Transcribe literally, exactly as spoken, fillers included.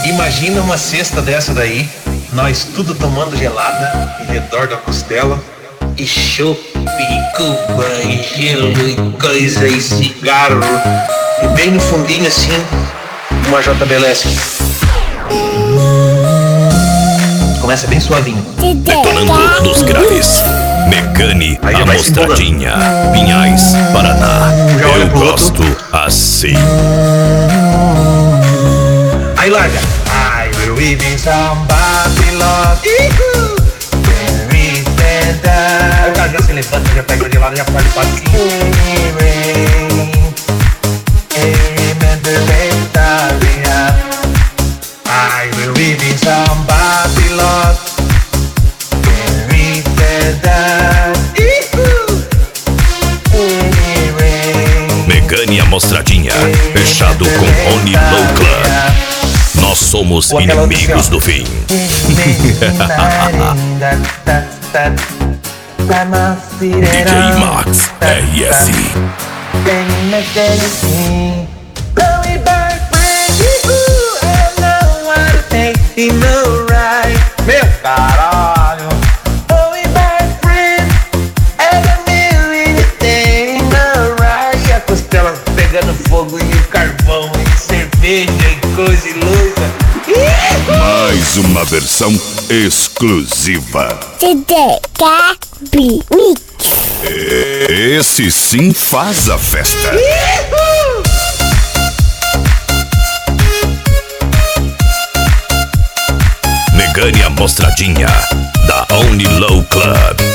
Imagina uma cesta dessa daí, nós tudo tomando gelada em redor da costela. E chope, e cuba, e gelo, e coisa, e cigarro. E bem no fundinho assim, uma J B L S. Começa bem suavinho. Detonando dos graves. Mecâni Amostradinha, Pinhais, Paraná. Eu gosto assim. Aí larga. I will live in somebody love. Aí o cara já se levanta, já pega de lado, já faz o passinho. I will live in somebody love. Mecâni Amostradinha, fechado com Rony Low Club. Nós somos inimigos do fim. D J Max R S. Meu caralho. E a costela pegando fogo e o carvão e cerveja e coisa e luz. Mais uma versão exclusiva. D D Gabi Mix. Esse sim faz a festa. Mecâni Amostradinha, da Only Low Club.